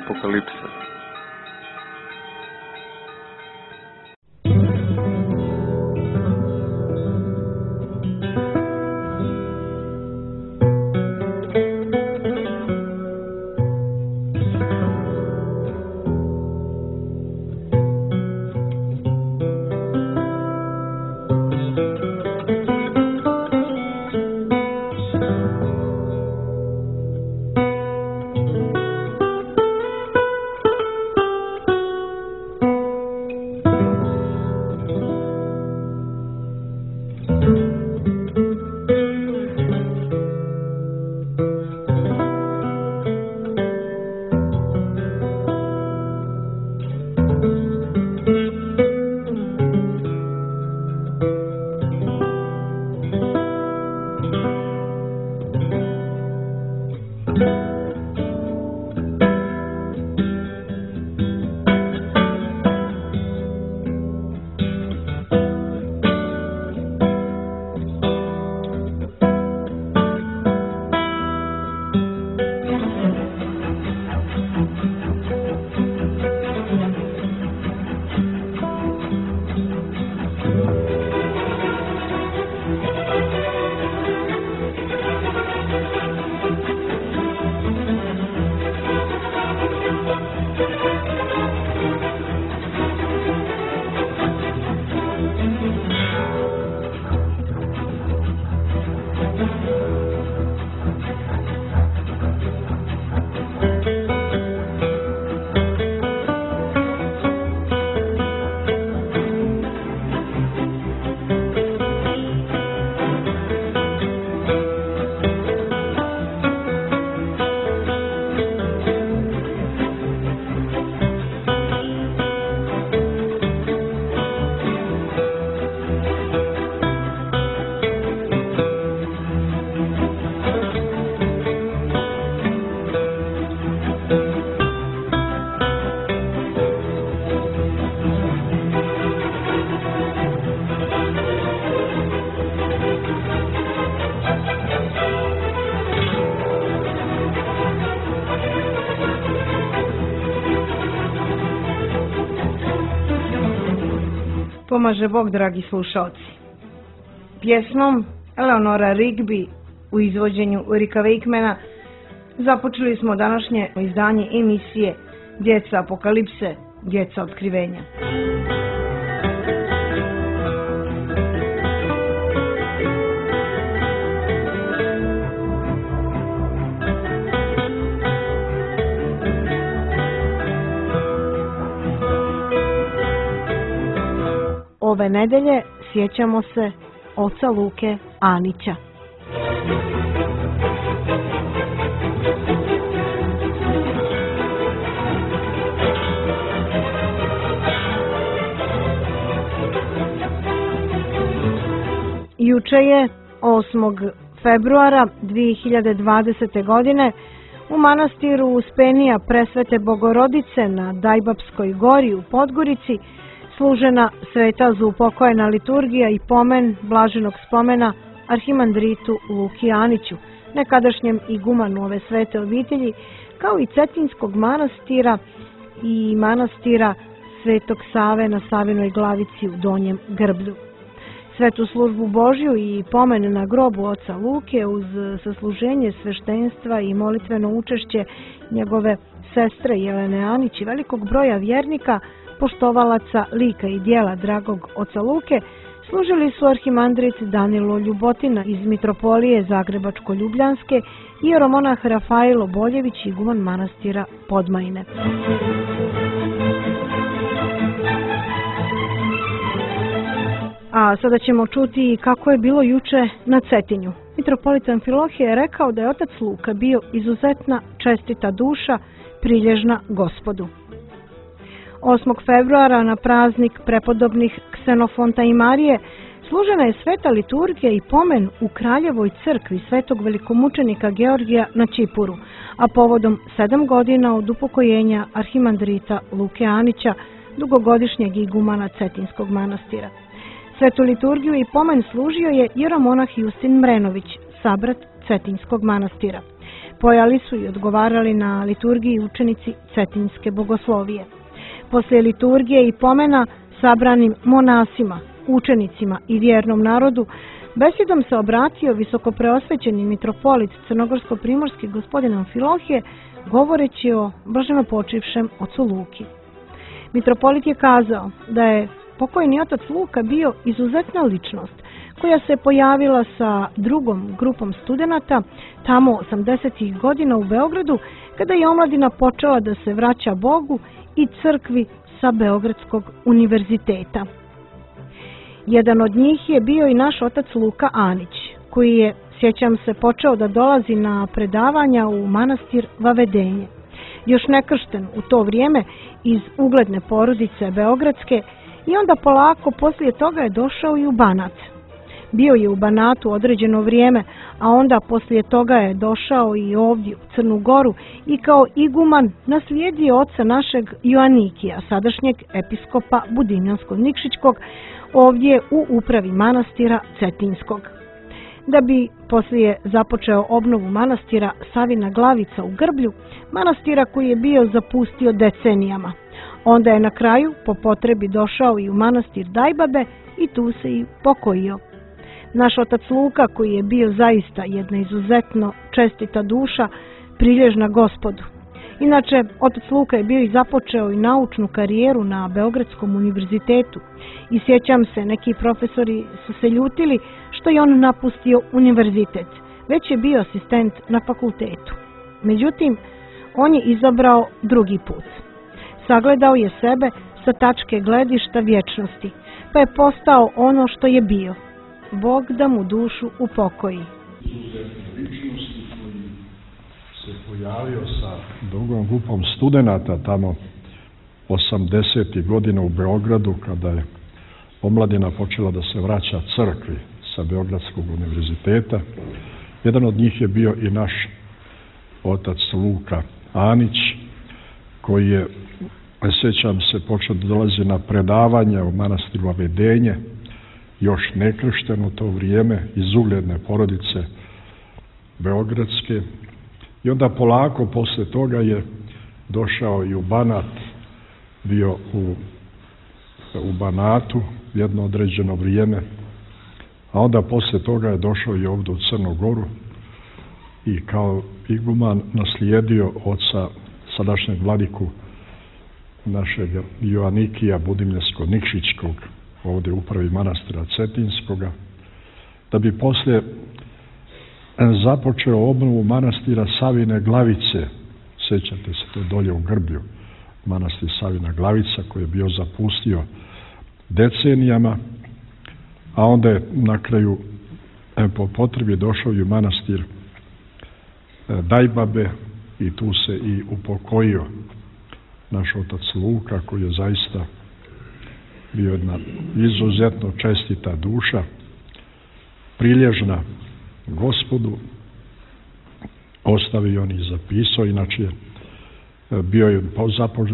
Apokalipse. Pomaže Bog, dragi slušalci. Pjesmom Eleonora Rigby u izvođenju Ricka Wakemana započeli smo današnje izdanje emisije Djeca Apokalipse, Djeca otkrivenja. Ove nedelje sjećamo se oca Luke Anića. Juče je 8. februara 2020. godine u manastiru Uspenija Presvete Bogorodice na Dajbapskoj gori u Podgorici služena sveta zaupokojena liturgija i pomen blaženog spomena arhimandritu Luki Aniću, nekadašnjem igumanu ove svete obitelji, kao i Cetinskog manastira i manastira Svetog Save na Savinoj Glavici u Donjem Grblju. Svetu službu Božju i pomen na grobu oca Luke uz sasluženje sveštenstva i molitveno učešće njegove sestre Jelene Anić i velikog broja vjernika, poštovalaca lika i dijela dragog oca Luke, služili su arhimandrit Danilo Ljubotina iz Mitropolije Zagrebačko-Ljubljanske i jeromonah Rafailo Boljević, iguman manastira Podmajine. A sada ćemo čuti kako je bilo juče na Cetinju. Mitropolit Amfilohije je rekao da je otac Luka bio izuzetna čestita duša, prilježna Gospodu. 8. februara na praznik prepodobnih Ksenofonta i Marije služena je sveta liturgija i pomen u Kraljevoj crkvi svetog velikomučenika Georgija na Čipuru, a povodom 7 godina od upokojenja arhimandrita Luke Anića, dugogodišnjeg igumana Cetinskog manastira. Svetu liturgiju i pomen služio je jeromonah Justin Mrenović, sabrat Cetinskog manastira. Pojali su i odgovarali na liturgiji učenici Cetinjske bogoslovije. Poslije liturgije i pomena sabranim monasima, učenicima i vjernom narodu, besedom se obratio visokopreosvećeni mitropolit crnogorsko-primorski gospodin Amfilohije, govoreći o blaženopočivšem ocu Luki. Mitropolit je kazao da je pokojni otac Luka bio izuzetna ličnost koja se pojavila sa drugom grupom studenata tamo 80. godina u Beogradu, kada je omladina počela da se vraća Bogu i crkvi sa Beogradskog univerziteta. Jedan od njih je bio i naš otac Luka Anić, koji je, sjećam se, počeo da dolazi na predavanja u manastir Vavedenje. Još nekršten u to vrijeme iz ugledne porodice beogradske, i onda polako poslije toga je došao i u Banat. Bio je u Banatu određeno vrijeme, a onda poslije toga je došao i ovdje u Crnu Goru i kao iguman naslijedio oca našeg Joanikija, sadašnjeg episkopa Budimljansko-Nikšićkog, ovdje u upravi manastira Cetinjskog. Da bi poslije započeo obnovu manastira Savina Glavica u Grblju, manastira koji je bio zapustio decenijama. Onda je na kraju po potrebi došao i u manastir Dajbabe i tu se i pokojio. Naš otac Luka, koji je bio zaista jedna izuzetno čestita duša, prilježna Gospodu. Inače, otac Luka je bio i započeo i naučnu karijeru na Beogradskom univerzitetu i sjećam se, neki profesori su se ljutili što je on napustio univerzitet, već je bio asistent na fakultetu. Međutim, on je izabrao drugi put. Sagledao je sebe sa tačke gledišta vječnosti, pa je postao ono što je bio. Bog da mu dušu upokoji. Ličnosti koji se pojavio sa drugom grupom studenata tamo 80. godina u Beogradu, kada je omladina počela da se vraća crkvi sa Beogradskog univerziteta. Jedan od njih je bio i naš otac Luka Anić, koji je, sjećam se, počeo da dolazi na predavanja u manastiru Vavedenje, još nekršten u to vrijeme, iz ugledne porodice beogradske. I onda polako posle toga je došao i u Banat, bio u Banatu jedno određeno vrijeme, a onda posle toga je došao i ovdje u Crnu Goru i kao iguman naslijedio oca sadašnjeg vladiku našeg Joanikija Budimljansko-Nikšićkog, ovdje u upravi manastira Cetinjskoga, da bi poslije započeo obnovu manastira Savine Glavice. Sjećate se, to dolje u Grblju, manastir Savina Glavica, koji je bio zapustio decenijama, a onda je na kraju po potrebi došao i u manastir Dajbabe i tu se i upokojio naš otac Luka, koji je zaista bio jedna izuzetno čestita duša, prilježna Gospodu, ostavio on i zapisao, inače bio je započeo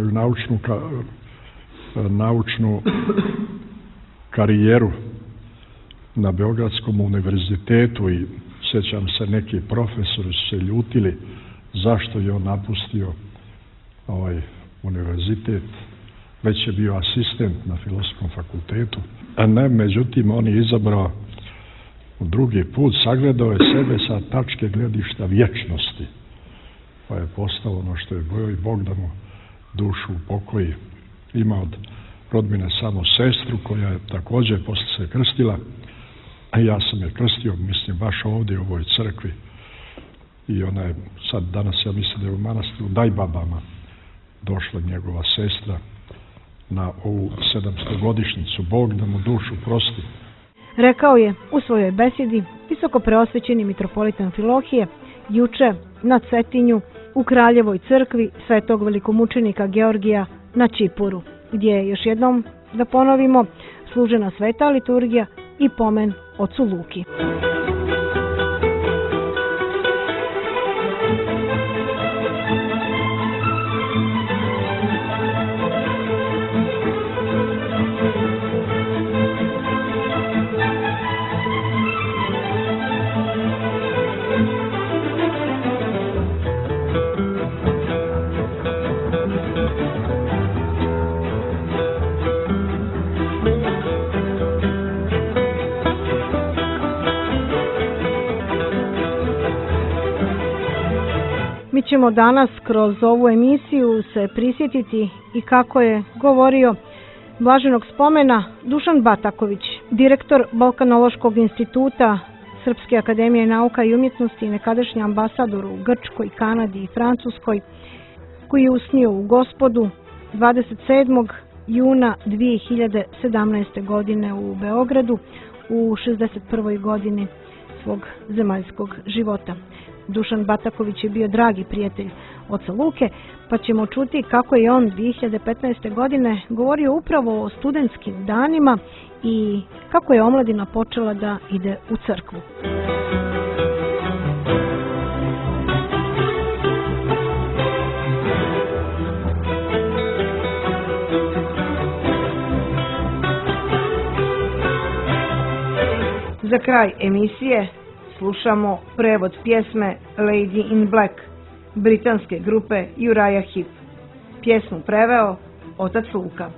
naučnu karijeru na Beogradskom univerzitetu i sjećam se, neki profesori su se ljutili zašto je on napustio ovaj univerzitet, već je bio asistent na Filozofskom fakultetu, a ne, međutim on je izabrao drugi put, sagledao je sebe sa tačke gledišta vječnosti, pa je postao ono što je bio i Bog da mu dušu upokoji. Ima od rodbine samo sestru koja je također posle se krstila, a ja sam je krstio, mislim, baš ovdje u ovoj crkvi, i ona je sad danas, ja mislim da je u manastiru Dajbabama došla njegova sestra na ovu 700-godišnjicu. Bog da mu dušu prosti. Rekao je u svojoj besedi visokopreosvećeni mitropolit Amfilohije juče na Cetinju u Kraljevoj crkvi svetog velikomučenika Georgija na Čipuru, gdje je, još jednom da ponovimo, služena sveta liturgija i pomen ocu Luki. ćemo danas kroz ovu emisiju se prisjetiti i kako je govorio blaženog spomena Dušan Bataković, direktor Balkanološkog instituta Srpske akademije nauka i umjetnosti i nekadašnji ambasador u Grčkoj, Kanadi i Francuskoj, koji je usnio u Gospodu 27. juna 2017. godine u Beogradu u 61. godini svog zemaljskog života. Dušan Bataković je bio dragi prijatelj oca Luke, pa ćemo čuti kako je on 2015. godine govorio upravo o studentskim danima i kako je omladina počela da ide u crkvu. Za kraj emisije slušamo prevod pjesme Lady in Black britanske grupe Uriah Heep. Pjesmu preveo otac Luka.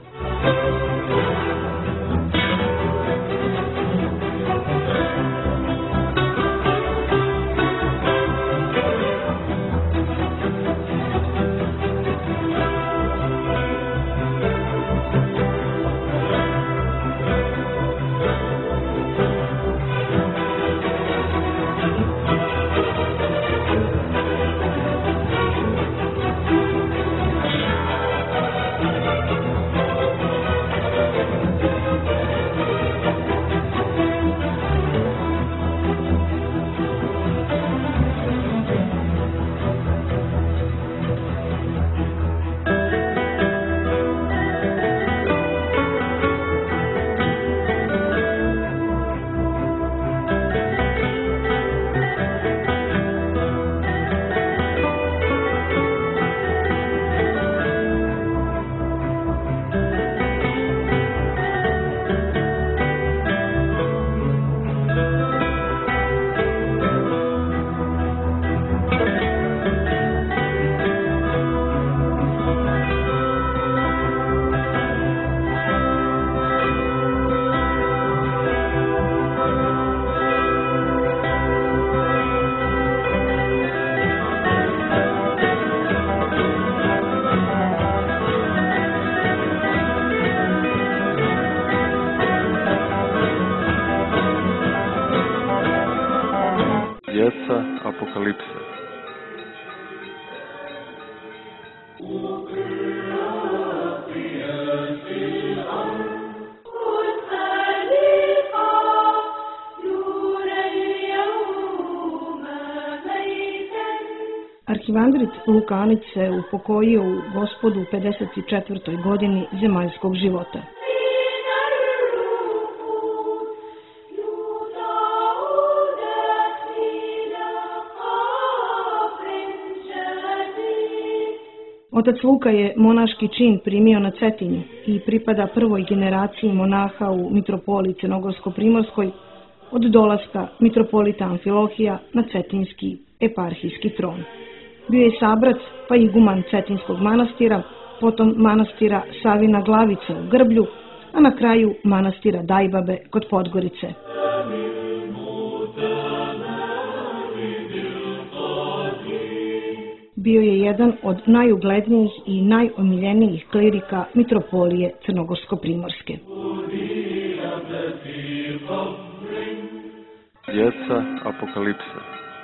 Djeca apokalipse. Arhimandrit Lukanić se upokojio u Gospodu u 54. godini zemaljskog života. Otac Luka je monaški čin primio na Cetinju i pripada prvoj generaciji monaha u mitropoliji Crnogorsko-Primorskoj od dolaska mitropolita Amfilohija na cetinski eparhijski tron. Bio je sabrac pa iguman Cetinskog manastira, potom manastira Savina Glavica u Grblju, a na kraju manastira Dajbabe kod Podgorice. Bio je jedan od najuglednijih i najomiljenijih klirika mitropolije Crnogorsko-Primorske. Djeca apokalipse.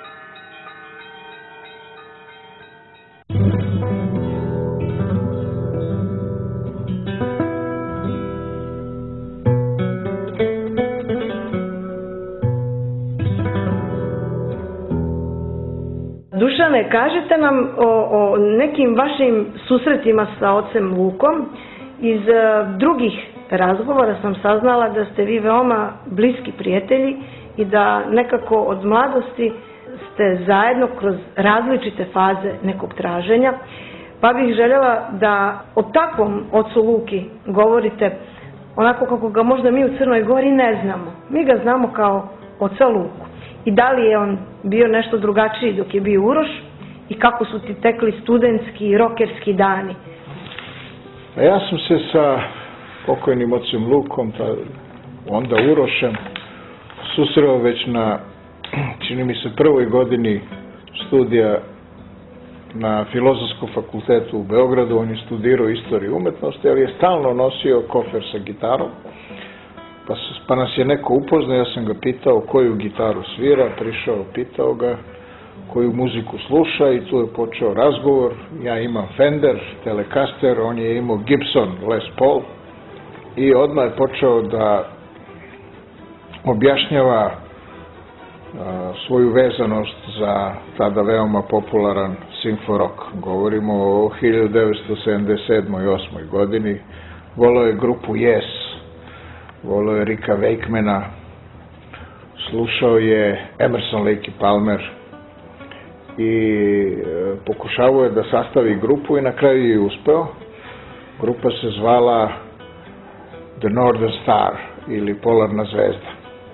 Dušane, kažite nam o nekim vašim susretima sa ocem Lukom. Iz drugih razgovora sam saznala da ste vi veoma bliski prijatelji i da nekako od mladosti ste zajedno kroz različite faze nekog traženja. Pa bih željela da o takvom ocu Luki govorite onako kako ga možda mi u Crnoj Gori ne znamo. Mi ga znamo kao oca Luku. I da li je on bio nešto drugačiji dok je bio Uroš i kako su ti tekli studentski i rokerski dani? Ja sam se sa pokojnim ocem Lukom, onda Urošem, susreo već na, čini mi se, prvoj godini studija na Filozofskom fakultetu u Beogradu, on je studirao istoriju umetnosti, ali je stalno nosio kofer sa gitarom, pa nas je neko upoznao, ja sam ga pitao koju gitaru svira, prišao, pitao ga koju muziku sluša i tu je počeo razgovor. Ja imam Fender, Telecaster, on je imao Gibson Les Paul i odmah je počeo da objašnjava svoju vezanost za tada veoma popularan symfo rock. Govorimo o 1977. i 8. godini. Voleo je grupu Yes, voleo je Ricka Wakemana, slušao je Emerson, Lake i Palmer i pokušavao je da sastavi grupu i na kraju je uspeo. Grupa se zvala The Northern Star ili Polarna zvezda.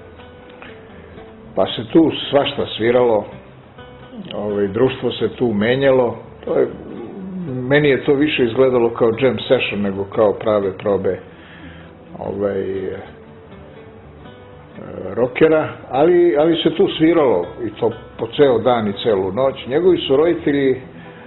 Pa se tu svašta sviralo, društvo se tu menjalo. Meni je to više izgledalo kao jam session nego kao prave probe rockera, ali se tu sviralo i to po ceo dan i celu noć. Njegovi su roditelji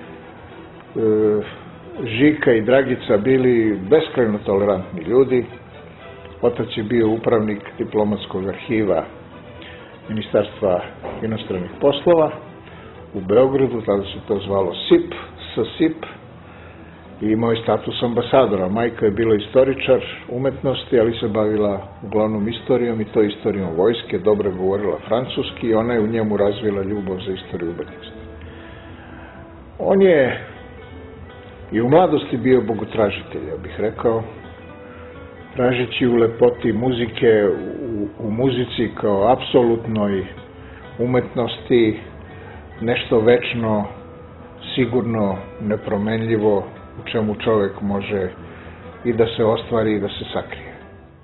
Žika i Dragica bili beskrajno tolerantni ljudi. Otac je bio upravnik diplomatskog arhiva Ministarstva inostranih poslova u Beogradu, tada se to zvalo SIP, i imao je status ambasadora. Majka je bila istoričar umetnosti, ali se bavila uglavnom istorijom i to istorijom vojske, dobro govorila francuski i ona je u njemu razvila ljubav za istoriju umetnosti. On je i u mladosti bio bogotražitelj, ja bih rekao, tražeći u lepoti muzike, u muzici kao apsolutnoj umetnosti, nešto večno, sigurno, nepromenljivo, u čemu čovek može i da se ostvari i da se sakrije.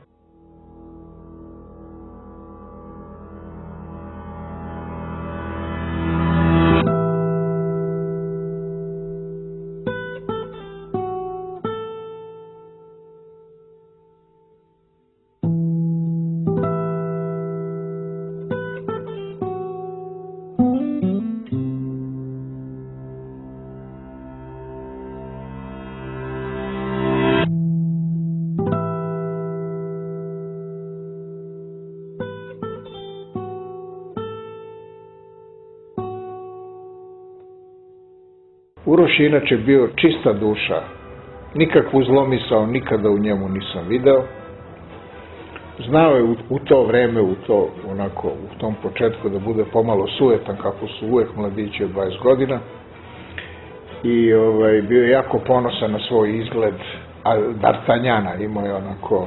Uroš je inače bio čista duša, nikakvu zlomisao nikada u njemu nisam video. Znao je u to vreme, u tom početku da bude pomalo sujetan, kako su uvek mladići od 20 godina. I bio je jako ponosan na svoj izgled D'Artagnana, imao je onako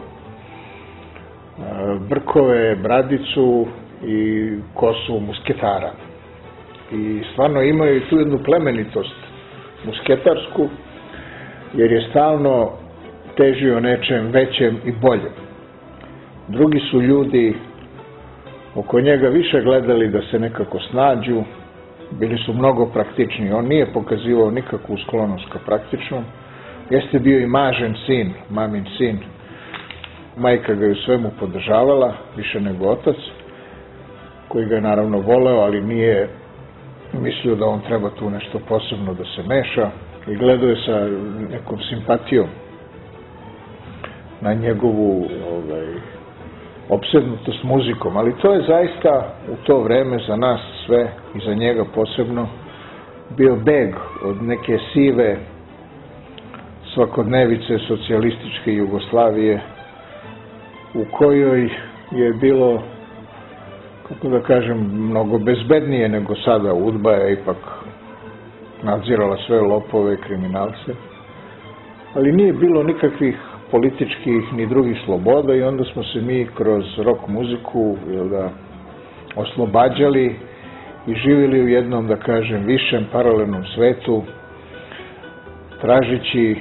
brkove, bradicu i kosu musketara. I stvarno imao je tu jednu plemenitost musketarsku, jer je stalno težio nečem većem i boljem. Drugi su ljudi oko njega više gledali da se nekako snađu, bili su mnogo praktični. On nije pokazivao nikakvu sklonost ka praktičnom. Jeste bio i mažen sin, mamin sin. Majka ga je u svemu podržavala, više nego otac, koji ga je naravno voleo, ali nije mislio da on treba tu nešto posebno da se meša i gledao je sa nekom simpatijom na njegovu opsednutost muzikom, ali to je zaista u to vreme za nas sve i za njega posebno bio beg od neke sive svakodnevice socijalističke Jugoslavije u kojoj je bilo, kako da kažem, mnogo bezbednije nego sada. UDBA je ipak nadzirala sve lopove, kriminalce, ali nije bilo nikakvih političkih ni drugih sloboda i onda smo se mi kroz rock muziku oslobađali i živjeli u jednom, da kažem, višem paralelnom svetu, tražići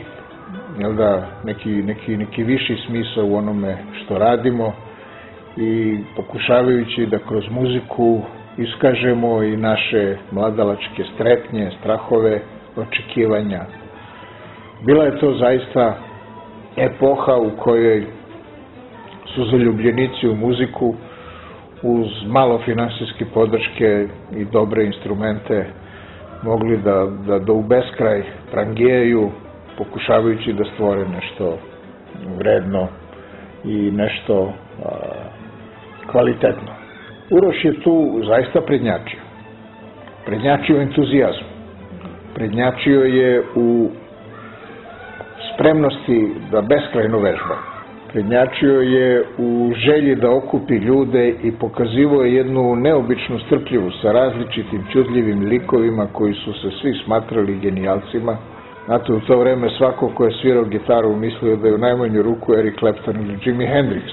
neki viši smisao u onome što radimo i pokušavajući da kroz muziku iskažemo i naše mladalačke strepnje, strahove, očekivanja. Bila je to zaista epoha u kojoj su zaljubljenici u muziku uz malo finansijske podrške i dobre instrumente mogli da u beskraj prangijaju, pokušavajući da stvore nešto vredno i nešto kvalitetno. Uroš je tu zaista prednjačio. Prednjačio u entuzijazmu. Prednjačio je u spremnosti da beskrajno vežba. Prednjačio je u želji da okupi ljude i pokazivao je jednu neobičnu strpljivost sa različitim čudljivim likovima koji su se svi smatrali genijalcima. Znate, u to vreme svako ko je svirao gitaru mislio da je u najmanju ruku Eric Clapton ili Jimi Hendrix.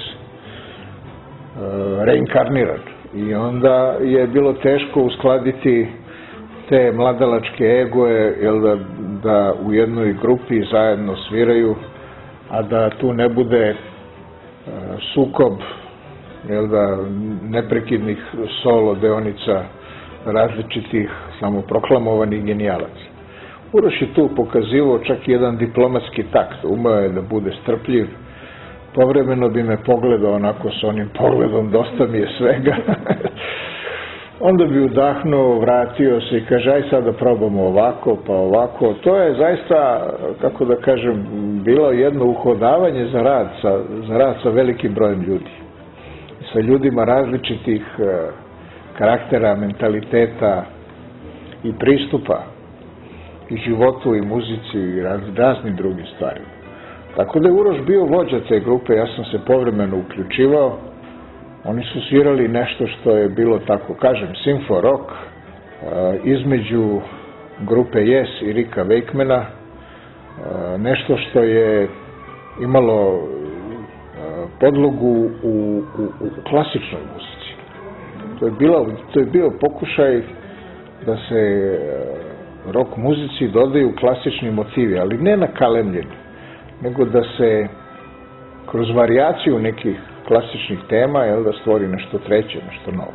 Reinkarniran. I onda je bilo teško uskladiti te mladalačke egoje, da u jednoj grupi zajedno sviraju, a da tu ne bude sukob neprekidnih solo deonica različitih samoproklamovanih genijalaca. Uroš je tu pokazivao čak i jedan diplomatski takt, umeo je da bude strpljiv, povremeno bi me pogledao onako s onim pogledom, dosta mi je svega. Onda bi udahnuo, vratio se i kaže, aj sad da probamo ovako, pa ovako. To je zaista, kako da kažem, bilo jedno uhodavanje za rad sa velikim brojem ljudi. Sa ljudima različitih karaktera, mentaliteta i pristupa i životu i muzici i raznim drugim stvarima. Tako da je Uroš bio vođa te grupe, ja sam se povremeno uključivao. Oni su svirali nešto što je bilo, tako kažem, simfo rock, između grupe Yes i Ricka Wakemana, nešto što je imalo podlogu u klasičnoj muzici. To je bio pokušaj da se rock muzici dodaju klasični motivi, ali ne nakalemljeni, nego da se kroz varijaciju nekih klasičnih tema, da stvori nešto treće, nešto novo.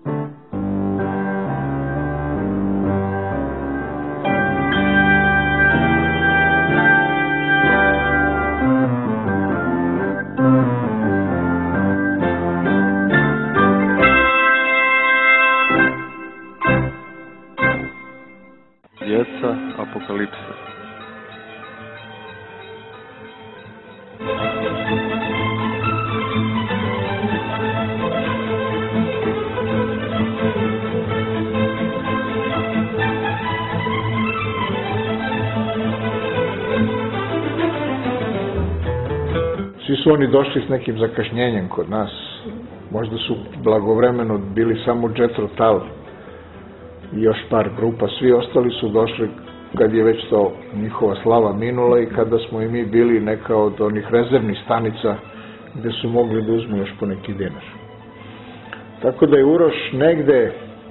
Djeca apokalipse. Svi su oni došli s nekim zakašnjenjem kod nas. Možda su blagovremeno bili samo Jethro Tull i još par grupa. Svi ostali su došli kad je već to njihova slava minula i kada smo i mi bili neka od onih rezervnih stanica gde su mogli da uzmu još po neki dinar. Tako da je Uroš negde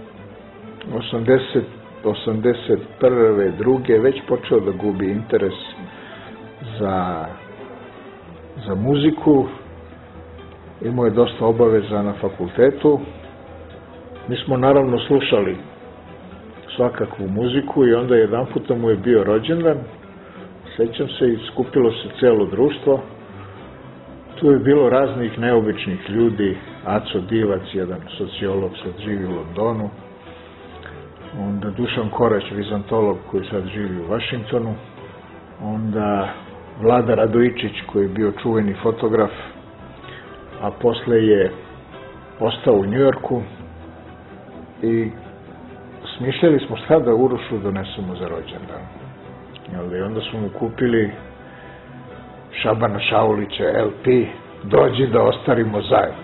81. druge već počeo da gubi interes za muziku, imao je dosta obaveza na fakultetu. Mi smo naravno slušali svakakvu muziku i onda jedan puta mu je bio rođendan, sećam se, i skupilo se celo društvo. Tu je bilo raznih neobičnih ljudi, Aco Divac, jedan sociolog, sad živi u Londonu, onda Dušan Korać, vizantolog koji sad živi u Vašingtonu, onda Vlada Radojičić koji je bio čuveni fotograf, a posle je ostao u Njujorku, i smišljali smo šta da Urošu donesemo za rođendan. I onda smo mu kupili Šabana Šaulića LP, dođi da ostarimo zajedno.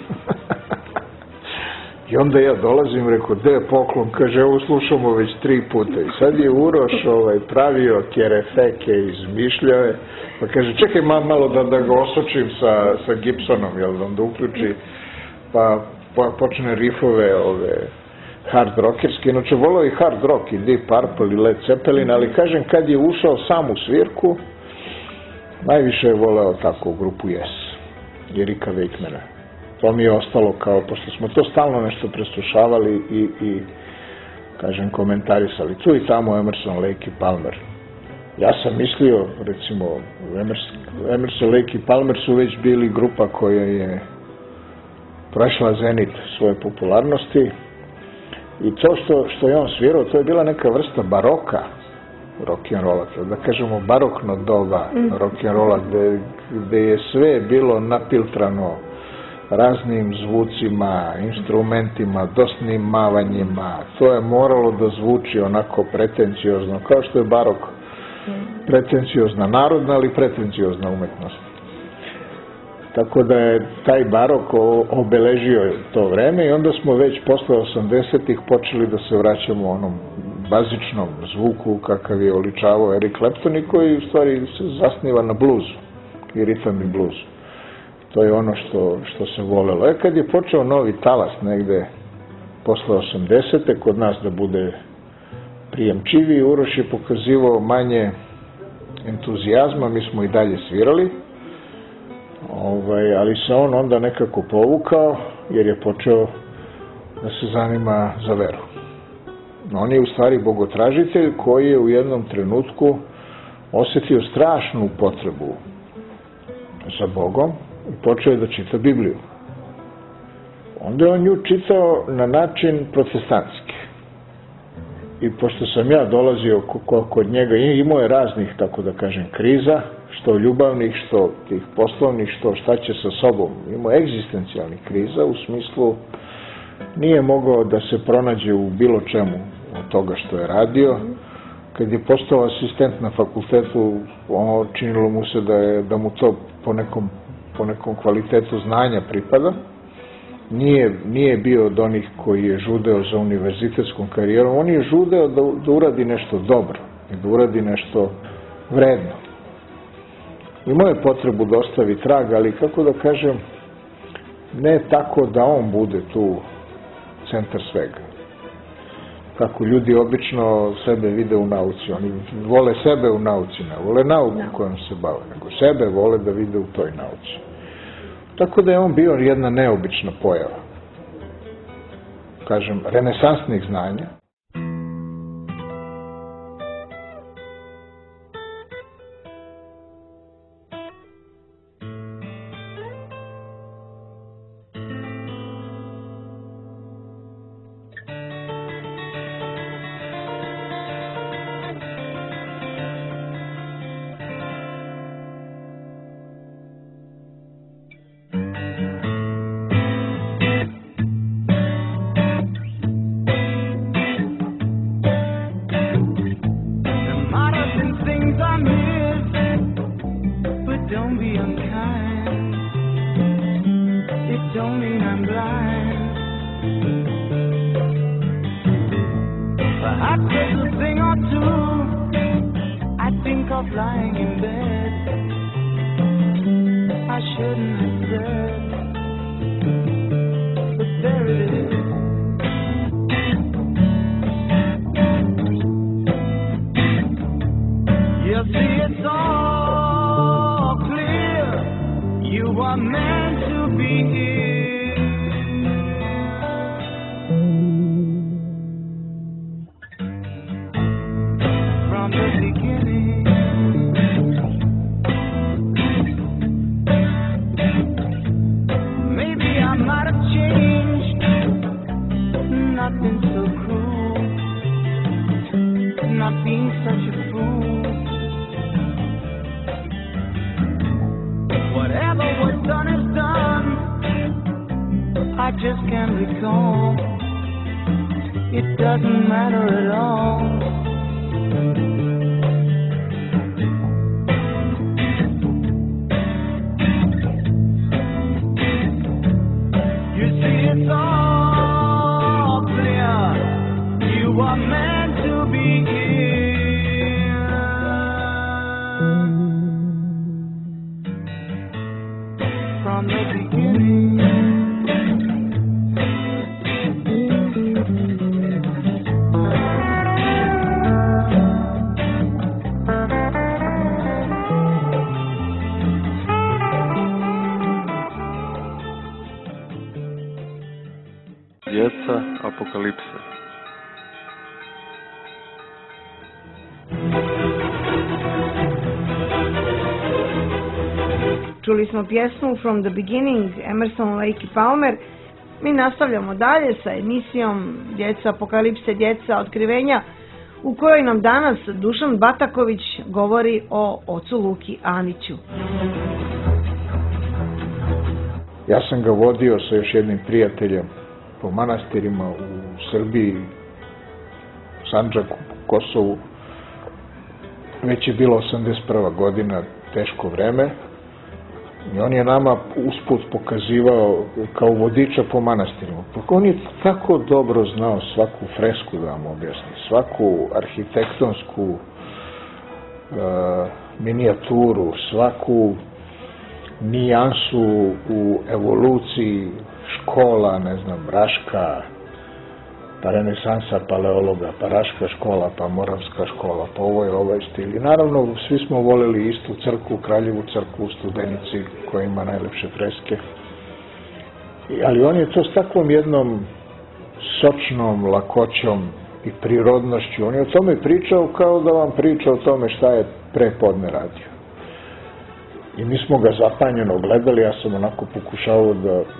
I onda ja dolazim, rekao, gde je poklon? Kaže, ovo slušamo već 3 puta. I sad je Uroš pravio kerefeke, izmišljao je, pa kaže, čekaj malo da ga osočim sa Gibsonom, da uključi, pa počne rifove hard rockerski. Inače, volao i hard rock, i Deep Purple, i Led Zeppelin, ali kažem, kad je ušao sam u svirku, najviše je voleo tako grupu Yes i Ricka Wakemana. To mi je ostalo kao, pošto smo to stalno nešto preslušavali i kažem, komentarisali. Tu i tamo Emerson, Lake i Palmer. Ja sam mislio, recimo, Emerson, Lake i Palmer su već bili grupa koja je prešla zenit svoje popularnosti I to što je on svirao, to je bila neka vrsta baroka rock'n'rolla, da kažemo barokno doba rock'n'rolla, gde je sve bilo napiltrano raznim zvucima, instrumentima, dosnim mavanjima. To je moralo da zvuči onako pretenciozno, kao što je barok pretenciozna narodna, ali pretenciozna umetnost. Tako da je taj barok obeležio to vreme i onda smo već posle 80-ih počeli da se vraćamo onom bazičnom zvuku kakav je oličavao Eric Clapton i koji u stvari se zasniva na bluzu i ritam i bluzu. To je ono što se volelo. Kad je počeo novi talas negde posle 80-te kod nas da bude prijemčiviji, Uroš je pokazivao manje entuzijazma, mi smo i dalje svirali, ali se on onda nekako povukao jer je počeo da se zanima za veru. On je u stvari bogotražitelj koji je u jednom trenutku osetio strašnu potrebu za Bogom i počeo je da čita Bibliju. Onda je on nju čitao na način protestantski. I pošto sam ja dolazio kod njega, imao je raznih, tako da kažem, kriza, što ljubavnih, što tih poslovnih, šta će sa sobom. Imao egzistencijalnih kriza, u smislu nije mogao da se pronađe u bilo čemu od toga što je radio. Kad je postao asistent na fakultetu, činilo mu se da mu to po nekom kvalitetu znanja pripada. Nije bio od onih koji je žudeo za univerzitetskom karijerom, on je žudeo da uradi nešto dobro i da uradi nešto vredno. Imao je potrebu da ostavi trag, ali kako da kažem, ne tako da on bude tu centar svega. Kako ljudi obično sebe vide u nauci, oni vole sebe u nauci, ne vole nauku kojom se bave, nego sebe vole da vide u toj nauci. Tako da je on bio jedna neobična pojava, kažem, renesansnih znanja. Djeca apokalipse. Čuli smo pjesmu From the Beginning, Emerson, Lake i Palmer, Mi nastavljamo dalje sa emisijom Djeca apokalipse, djeca otkrivenja, u kojoj nam danas Dušan Bataković govori o ocu Luki Aniću. Ja sam ga vodio sa još jednim prijateljem po manastirima u Srbiji, Sandžaku, Kosovu. Već je bilo 81. godina, teško vreme. I on je nama usput pokazivao kao vodiča po manastirima. On je tako dobro znao svaku fresku, da vam objasni, svaku arhitektonsku minijaturu, svaku nijansu u evoluciji škola, ne znam, Raška, pa renesansa paleologa, pa Raška škola, pa Moravska škola, pa ovo je ovaj stil. I naravno, svi smo voleli istu crkvu, Kraljevu crkvu u Studenici, koja ima najlepše freske. Ali on je to s takvom jednom sočnom lakoćom i prirodnošću. On je o tome pričao kao da vam priča o tome šta je pre podne radio. I mi smo ga zapanjeno gledali, ja sam onako pokušao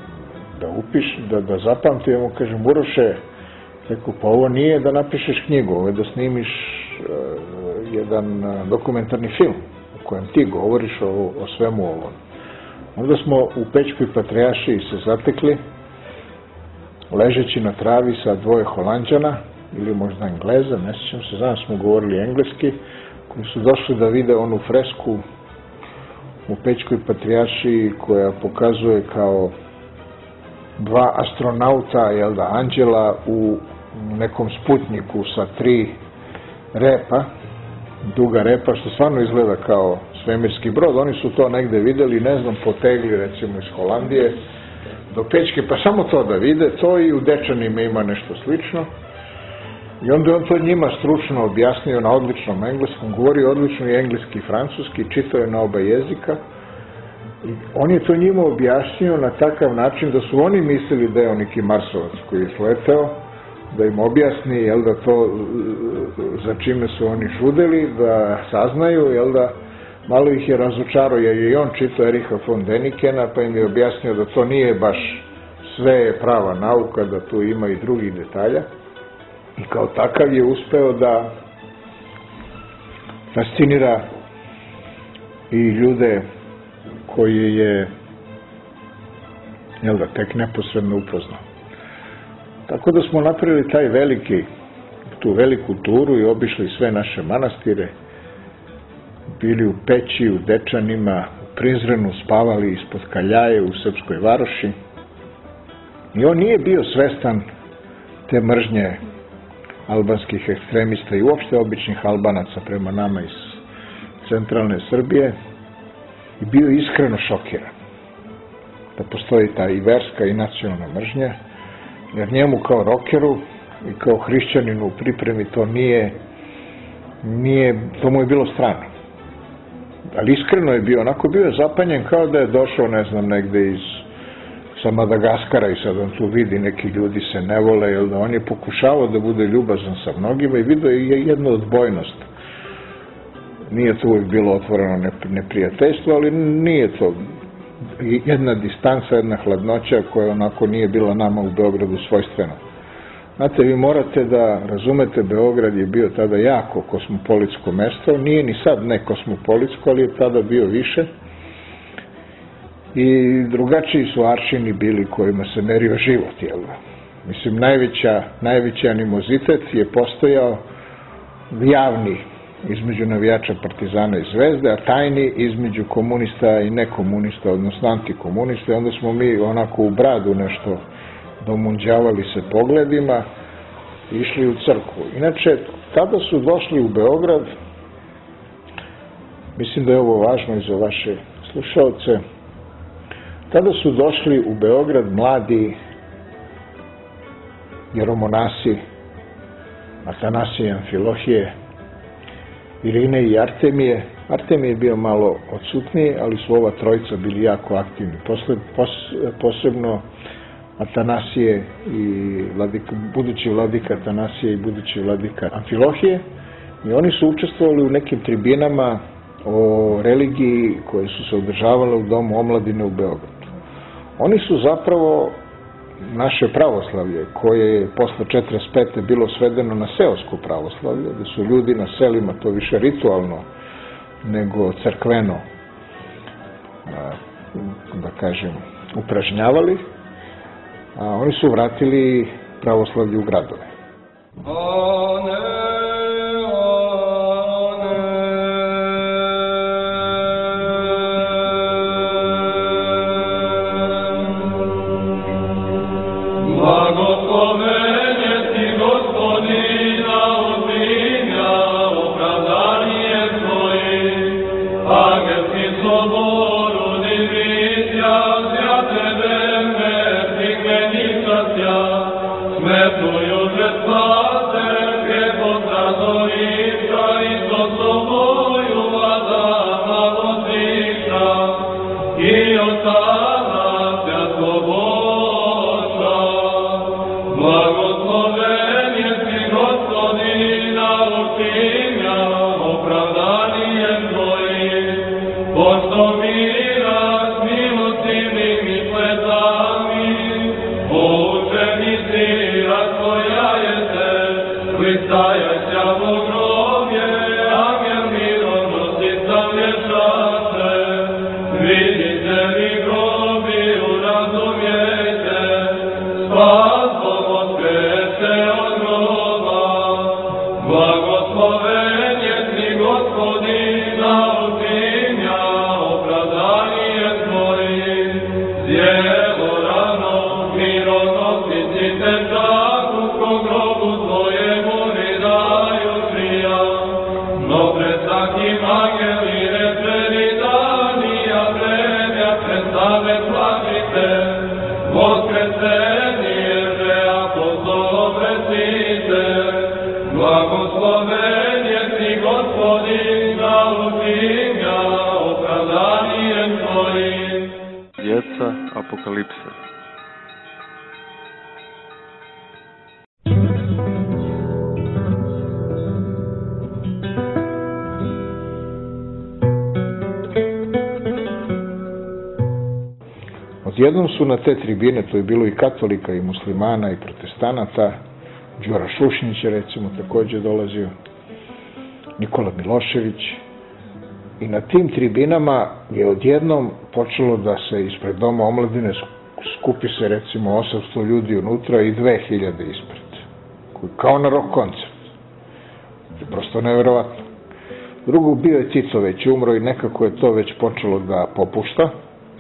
da zapamtim, ja mu kažem, Uroše, rekao, pa ovo nije da napišeš knjigu, ovo je da snimiš jedan dokumentarni film u kojem ti govoriš o svemu ovom. Onda smo u Pećkoj Patrijaršiji se zatekli, ležeći na travi sa dvoje Holanđana, ili možda Engleza, ne sjećam se, znam smo govorili engleski, koji su došli da vide onu fresku u Pećkoj Patrijaršiji koja pokazuje kao dva astronauta, jel da, anđela u nekom sputniku sa 3 repa, duga repa, što stvarno izgleda kao svemirski brod. Oni su to negde videli, ne znam, potegli recimo iz Holandije do Pećke, pa samo to da vide, to i u Dečanima ima nešto slično. I onda je on to njima stručno objasnio na odličnom engleskom, govorio odlično i engleski i francuski, čitao je na oba jezika. I on je to njima objasnio na takav način da su oni mislili da je on neki Marsovac koji je sleteo, da im objasni, jel da to za čime su oni žudeli, da saznaju, jel da malo ih je razočarao, jer je i on čitao Ericha von Denikena, pa im je objasnio da to nije baš sve prava nauka, da tu ima i drugih detalja. I kao takav je uspeo da fascinira i ljude koje je, jel da, tek neposredno upoznao. Tako da smo napravili tu veliku turu i obišli sve naše manastire, bili u Peći, u Dečanima, u Prizrenu, spavali ispod Kaljaje u Srpskoj Varoši. I on nije bio svestan te mržnje albanskih ekstremista i uopšte običnih Albanaca prema nama iz centralne Srbije i bio iskreno šokiran da postoji ta i verska i nacionalna mržnja, jer njemu kao rokeru i kao hrišćaninu u pripremi to to mu je bilo strano. Ali iskreno je bio, onako bio je zapanjen kao da je došao, ne znam, negde sa Madagaskara i sad on tu vidi neki ljudi se ne vole, jer da on je pokušavao da bude ljubazan sa mnogima i vidio je jednu odbojnost. Nije to uvijek bilo otvoreno neprijateljstvo, ali nije to jedna distanca, jedna hladnoća koja onako nije bila nama u Beogradu svojstvena. Znate, vi morate da razumete, Beograd je bio tada jako kosmopolitsko mesto, nije ni sad ne kosmopolitsko, ali je tada bio više. I drugačiji su aršini bili kojima se merio život, jel da? Mislim, najveći animozitet je postojao javni između navijača Partizana i Zvezde, a tajni između komunista i nekomunista, odnosno antikomunista. I onda smo mi onako u bradu nešto domunđavali se pogledima i išli u crkvu. Inače, tada su došli u Beograd, mislim da je ovo važno i za vaše slušalce, tada su došli u Beograd mladi jeromonasi Atanasije i Amfilohije, Irine i Artemije. Artemije je bio malo odsutniji, ali su ova trojica bili jako aktivni. Posebno Atanasije i budući vladika Atanasije i budući vladika Amfilohije. I oni su učestvovali u nekim tribinama o religiji koje su se održavale u Domu omladine u Beogradu. Oni su zapravo naše pravoslavlje, koje je posle 45. bilo svedeno na seosko pravoslavlje, gde su ljudi na selima to više ritualno nego crkveno, da kažem, upražnjavali, a oni su vratili pravoslavlje u gradove. Djeca apokalipse. Odjednom su na te tribine, to je bilo i katolika i muslimana i protestanata, Đura Šušnjić je recimo takođe dolazio, Nikola Milošević, i na tim tribinama je odjednom počelo da se ispred Doma omladine skupi se recimo 800 ljudi unutra i 2000 ispred, kao na rock koncert. To je prosto neverovatno. Drugo, bio je Tito već umro i nekako je to već počelo da popušta.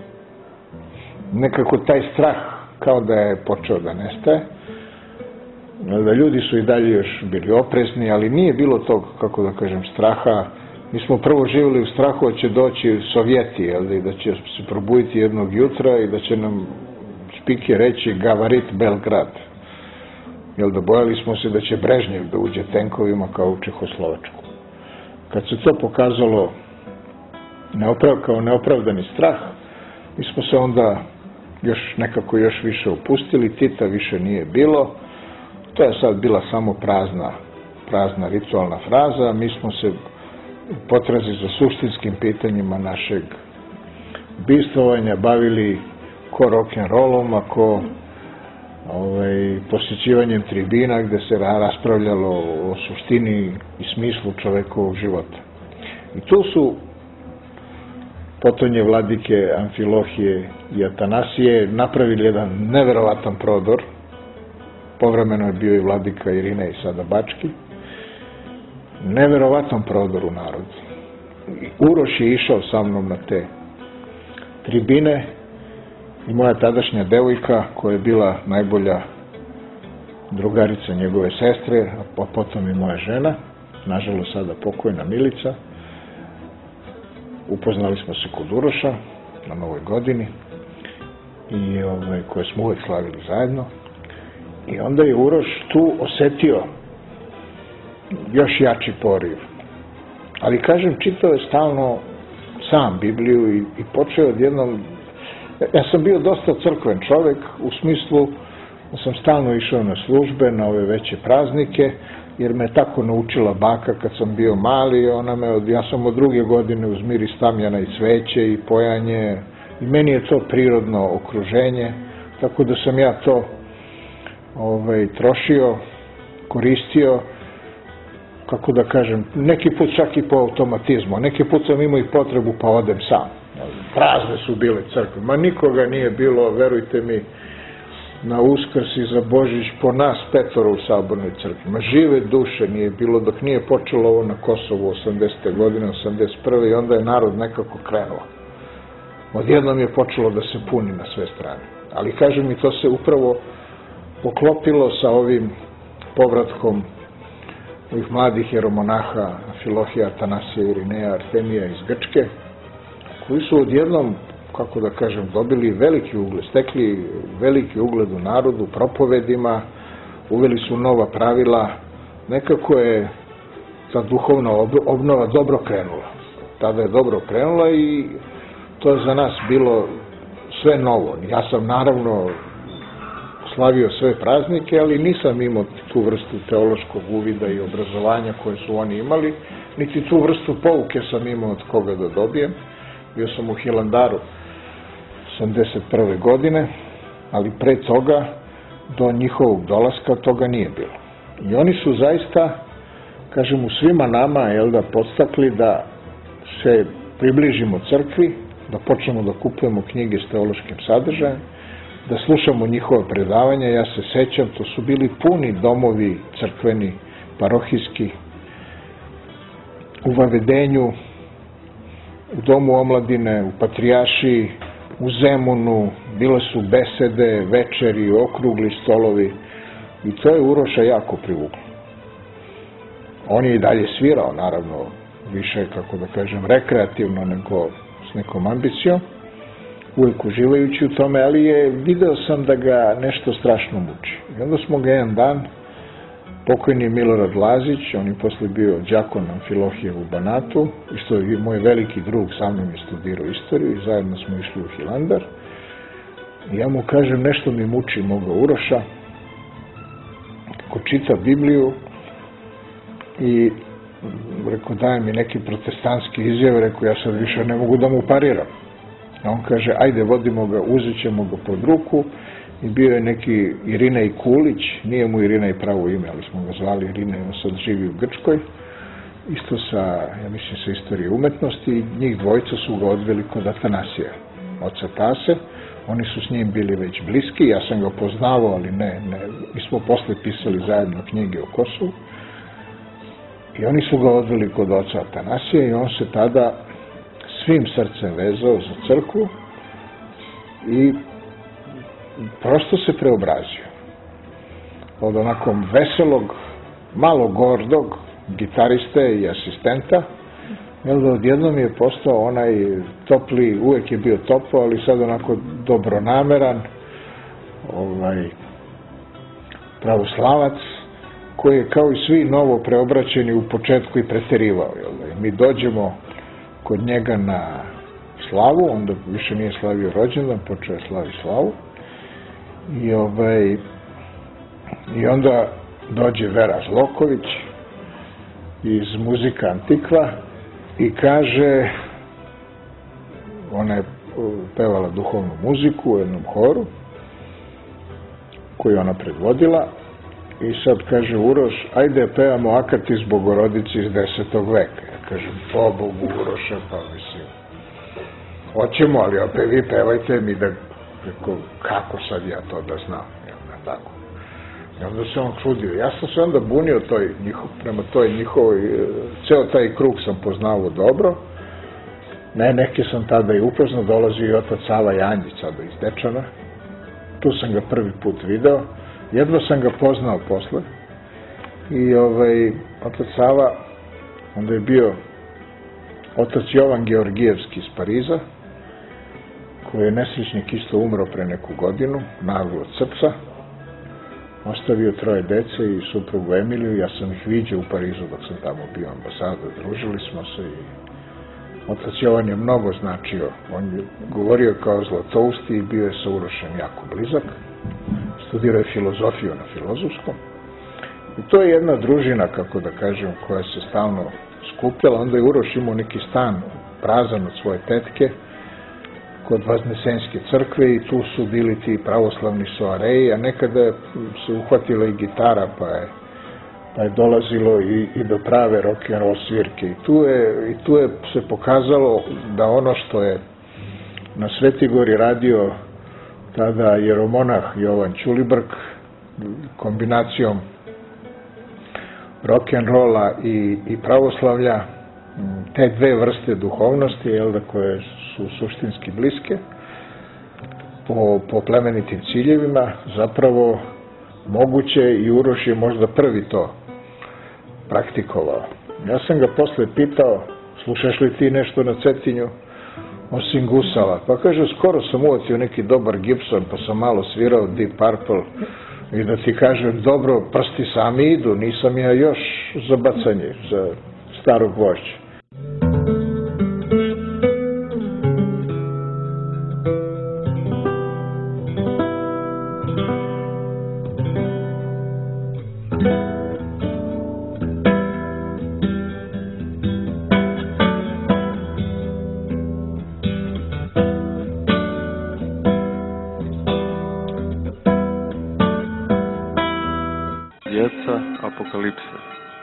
Nekako taj strah kao da je počeo da nestaje. Da ljudi su i dalje još bili oprezni, ali nije bilo tog, kako da kažem, straha. Mi smo prvo živjeli u strahu da će doći Sovjeti, da će se probuditi jednog jutra i da će nam špike reći Gavarit Belgrad. Da bojali smo se da će Brežnjev da uđe tenkovima kao u Čehoslovačku. Kad se to pokazalo kao neopravdani strah, mi smo se onda nekako još više opustili, Tita više nije bilo. To je sad bila samo prazna ritualna fraza. Mi smo se u potrazi za suštinskim pitanjima našeg bivstvovanja bavili ko rock'n'rollom, ako posjećivanjem tribina gde se raspravljalo o suštini i smislu čovekovog života. I tu su potonje vladike Amfilohije i Atanasije napravili jedan neverovatan prodor. Povremeno je bio i vladika Irinej, sada Bački. Neverovatan prodor u narodu. Uroš je išao sa mnom na te tribine i moja tadašnja devojka, koja je bila najbolja drugarica njegove sestre, a potom i moja žena, nažalost sada pokojna Milica. Upoznali smo se kod Uroša na Novoj godini i koje smo uvek slavili zajedno. I onda je Uroš tu osetio još jači poriv. Ali kažem, čitao je stalno sam Bibliju i počeo odjednom. Ja sam bio dosta crkven čovek, u smislu da sam stalno išao na službe, na ove veće praznike, jer me tako naučila baka kad sam bio mali. Ja sam od 2. godine uz miris tamjana i cveće i pojanje, i meni je to prirodno okruženje. tako da sam ja to trošio, koristio, kako da kažem, neki put čak i po automatizmu, neki put sam imao i potrebu pa odem sam. Prazne su bile crkve, ma nikoga nije bilo, verujte mi, na Uskrs i za Božić po nas 5 u Sabornoj crkvi. Ma žive duše nije bilo dok nije počelo ovo na Kosovu 80. godine, 81. i onda je narod nekako krenuo. Odjednom je počelo da se puni na sve strane. Ali kažem mi, to se upravo poklopilo sa ovim povratkom ovih mladih jeromonaha Filohija, Atanasija, Irineja, Artemija iz Grčke, koji su odjednom, kako da kažem, dobili veliki ugled, stekli veliki ugled u narodu, propovedima, uveli su nova pravila, nekako je ta duhovna obnova dobro krenula. Tada je dobro krenula i to je za nas bilo sve novo. Ja sam naravno slavio sve praznike, ali nisam imao tu vrstu teološkog uvida i obrazovanja koje su oni imali, niti tu vrstu pouke sam imao od koga da dobijem. Bio sam u Hilandaru 81. godine, ali pre toga, do njihovog dolaska, toga nije bilo. I oni su zaista, kažem, u svima nama, podstakli da se približimo crkvi, da počnemo da kupujemo knjige s teološkim sadržajem, da slušamo njihova predavanja. Ja se sećam, to su bili puni domovi crkveni, parohijski, u Vavedenju, u Domu omladine, u Patrijaršiji, u Zemunu, bile su besede, večeri, okrugli stolovi i to je Uroša jako privuklo. On je i dalje svirao, naravno, više, kako da kažem, rekreativno nego s nekom ambicijom, uvijek uživajući u tome, ali video sam da ga nešto strašno muči. I onda smo ga jedan dan, pokojni Milorad Lazić, on je posle bio đakon Amfilohije u Banatu, isto je moj veliki drug, sa mnom je studirao istoriju i zajedno smo išli u Hilandar. I ja mu kažem, nešto mi muči moga Uroša, ko čita Bibliju i rekao, daje mi neki protestantski izjave, rekao, ja sad više ne mogu da mu pariram. A on kaže, ajde, vodimo ga, uzet ćemo ga pod ruku. I bio je neki Irinej Kulić, nije mu Irinej pravo ime, ali smo ga zvali Irinej, on sad živi u Grčkoj, isto sa, ja mislim, sa istorije umetnosti, i njih dvojica su ga odveli kod Atanasija, oca Tase. Oni su s njim bili već bliski, ja sam ga poznavao, ali ne, mi smo posle pisali zajedno knjige o Kosovu. I oni su ga odveli kod oca Atanasija i on se tada svim srcem vezao za crkvu i prosto se preobrazio. Od onakvom veselog, malo gordog gitariste i asistenta, odjednom je postao onaj topli, uvek je bio toplo, ali sad onako dobronameran, pravoslavac, koji je kao i svi novo preobraćeni u početku i preterivao. Mi dođemo kod njega na slavu, onda više nije slavio rođendan, počeo je slavi slavu. I onda dođe Vera Zloković iz Muzika Antikva i kaže, ona je pevala duhovnu muziku u jednom horu koju ona predvodila i sad kaže Uroš, ajde pevamo Akatis Bogorodici iz 10. veka. Ja kažem, po Bogu Uroša, pa mislim, hoćemo, ali opet vi pevajte mi da, kako sad ja to da znam, tako. I onda se on čudio. Ja sam se onda bunio prema toj njihovoj, ceo taj krug sam poznao dobro. Neke sam tada i upoznao, dolazio i otac Sava Janjić, sada iz Dečana. Tu sam ga prvi put video. Jedva sam ga poznao posle. I otac Sava, onda je bio otac Jovan Georgijevski iz Pariza, koji je nesrećnik isto umro pre neku godinu, naglo od srca. Ostavio 3 dece i suprugu Emiliju, ja sam ih viđao u Parizu dok sam tamo bio ambasador, družili smo se i otac Jovan je mnogo značio, on je govorio kao Zlatousti i bio je sa Urošem jako blizak, studirao je filozofiju na Filozofskom i to je jedna družina, kako da kažem, koja se stalno skupljala. Onda je Uroš imao neki stan prazan od svoje tetke, kod Vaznesenske crkve i tu su bili ti pravoslavni soareji, a nekada se uhvatila i gitara, pa je dolazilo i do prave rock'n'roll svirke. I tu je se pokazalo da ono što je na Svetoj Gori radio tada jeromonah Jovan Ćulibrk, kombinacijom rock'n'rolla i pravoslavlja, te dve vrste duhovnosti, koje su suštinski bliske, po plemenitim ciljevima, zapravo moguće i Uroš je možda prvi to praktikovao. Ja sam ga posle pitao, slušaš li ti nešto na Cetinju osim gusala? Pa kaže, skoro sam uvatio neki dobar Gibson, pa sam malo svirao Deep Purple i da ti kažem, dobro, prsti sami idu, nisam ja još za bacanje, za starog gvožđa. Djeca apokalipse.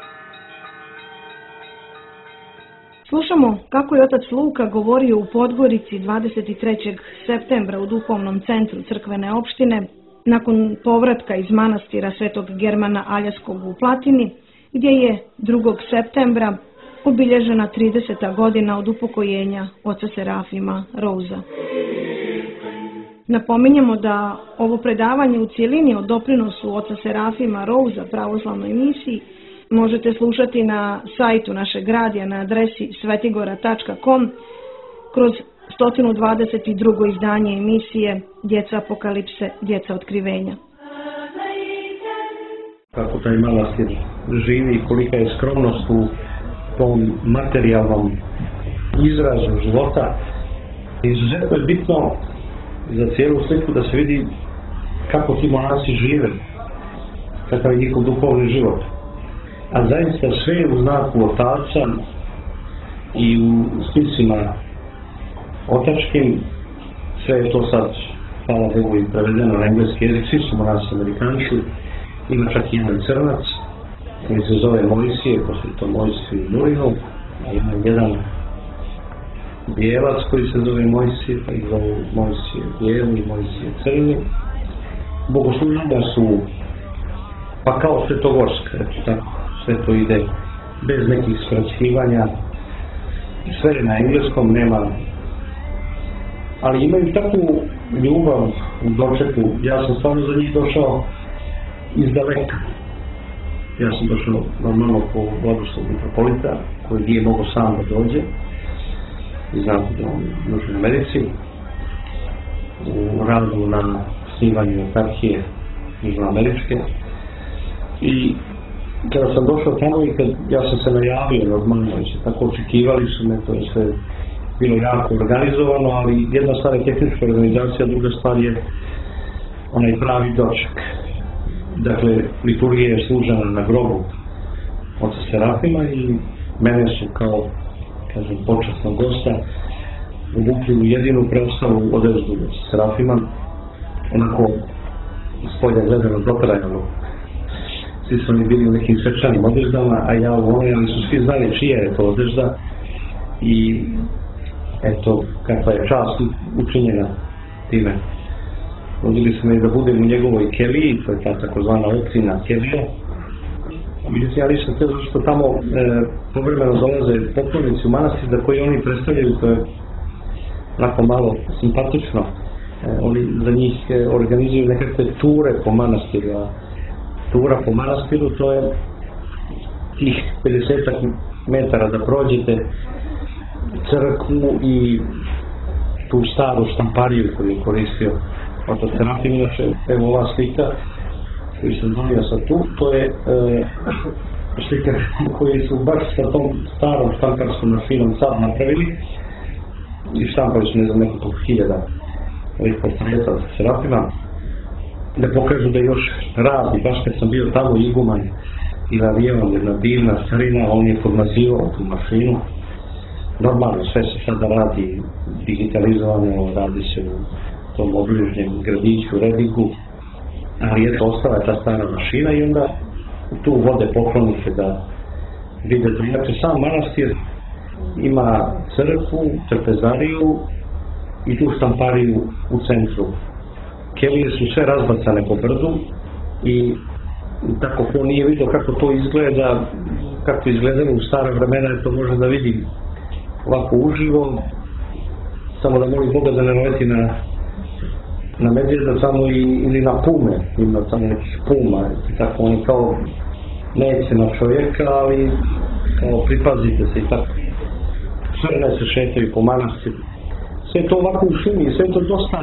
Slušamo kako je otac Luka govorio u Podgorici 23. septembra u duhovnom centru crkvene opštine nakon povratka iz manastira Svetog Germana Aljaskog u Platini, gdje je 2. septembra obilježena 30. godina od upokojenja oca Serafima Rouza. Napominjemo da ovo predavanje u cijelini o doprinosu oca Serafima Rouza pravoslavnoj misiji možete slušati na sajtu našeg radija na adresi svetigora.com kroz 122. izdanje emisije Djeca apokalipse, djeca otkrivenja. Kako taj manastir živi i kolika je skromnost u tom materijalnom izrazu života. Izuzetno je bitno za cijelu sliku da se vidi kako ti monasi žive, kakav je njihov duhovni život. A zaista sve u znaku otaca i u spisima otačkim, sve je to sad, hvala Bogu, i prevedeno na engleski jezik, svi su monasi Amerikanci, ima čak i jedan crnac, koji se zove Mojsije, poslije to Mojsije i Nurinu, a ima jedan bijelac koji se zove Mojsije, pa ih zove Mojsije bijeli i Mojsije crni. Bogosluženja su pa kao svetogorska, eto tako, sve to ide bez nekih skraćivanja, sve je na engleskom, nema, ali imaju takvu ljubav u dočeku. Ja sam stvarno za njih došao iz daleka. Ja sam došao normalno po blagoslov mitropolita, koji nije mogo sam da dođe, i znate da on u Južnoj Americi, u radu na snimanju eparhije južnoameričke. I kada sam došao tamo i kad ja sam se najavio normalno, i se tako očekivali su me, to je sve bilo jako organizovano, ali jedna stvar je tehnička organizacija, druga stvar je onaj pravi doček. Dakle, liturgija je služena na grobu oca Serafima i mene su kao, kažem, počasnog gosta uvukli u jedinu preostalu odezdu oca Serafima, onako spolja gledano dotrajano. Svi su oni bili u nekim svečanim odeždama, a ja u onoj, ali su svi znali čija je to odežda i eto kakva je čast učinjena time. Nudili su me da budem u njegovoj keliji, to je ta takozvana okrina kelija. Međutim, ja nisam htio zato što tamo povremeno dolaze poklonici u manastir za koji oni predstavljaju, to je onako malo simpatično. Oni za njih organizuju nekakve ture po manastiru, a tura po manastiru to je tih 50 metara da prođete crkvu i tu staru štampariju koju je koristio otac Serafim. Inače, evo ova slika koju sam donio sad tu, to je slika koju su baš sa tom starom štamparskom mašinom sad napravili i štampali su, ne znam, nekoliko hiljada ovih portreta otac Serafima, da pokažu da još radi. Baš kad sam bio tamo iguman Ilarijevan, jedna divna starina, on je podmazivao tu mašinu Normalno, sve se sada radi digitalizovano, radi se u tom obližnjem gradiću, Redingu, ali eto, ostala je ta stara mašina i onda tu vode poklonike da vide prijatelj. Sam manastir ima crkvu, trpezariju i tu štampariju u centru. Kelije su sve razbacane po brdu i tako ko nije vidio kako to izgleda, kako izgledalo u stare vremena, to može da vidi ovako uživo, samo da moli Boga da ne naleti na medvjeda tamo ili na pume, ima tamo nekih puma, tako oni kao neće na čovjeka, ali kao pripazite se i tako. Sve se šetaju po manastiru. Sve to ovako u šumi, sve to dosta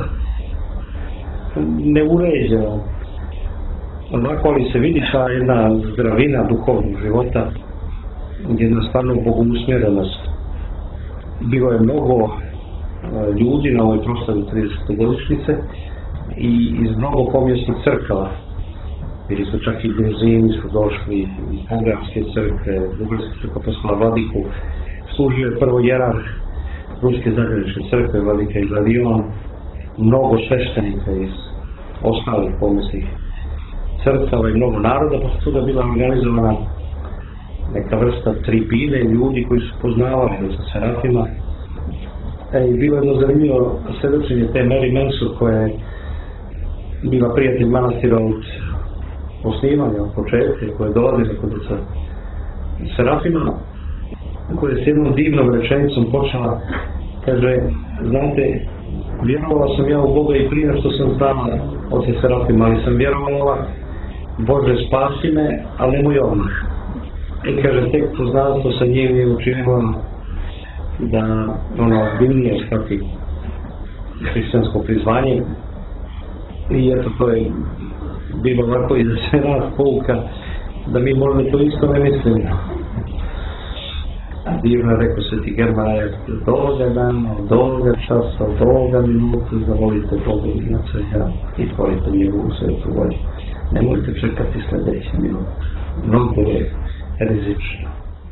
neuređeno. Onako ali se vidi ta jedna zdravina duhovnog života, jedna stvarno bogousmjerenost. Bilo je mnogo ljudi na ovoj proslavi 30. godišnjice i iz mnogo pomjesnih crkava. Bili su čak i Benzini su došli, i Bugarske crkve, Bugarska crkva poslala vladiku. Služio je prvo jerarh Ruske zagranične crkve, vladika Ilarion, mnogo sveštenika iz ostalih pomjesnih crkava i mnogo naroda, pa su da bila organizovana neka vrsta tribine ljudi koji su poznavali sa Serafima. I bilo je jedno zanimljivo svedočenje te Mary Mansur koja je bila prijatelj manastira od osnivanja, od početka, koja je dolazila kod sa Serafima, koja je s jednom divnom rečenicom počela, kaže, znate, vjerovala sam ja u Boga i prije što sam znala od Serafima, ali sam vjerovala, Bože spasi me, ali nemoj odmah. I kaže, tek poznanstvo sa njim je učinilo da ono ozbiljnije shvati hrišćansko prizvanje. I eto, to je bilo ovako i za sve nas pouka da mi možda to isto ne mislimo. Divno rekao Sveti German, od ovoga dana, od ovoga časa, od ovoga minuta, zavolite Boga iznad i tvorite njegovu svetu volju. Ne možete čekati sljedeći minut. Mnogo je rizično.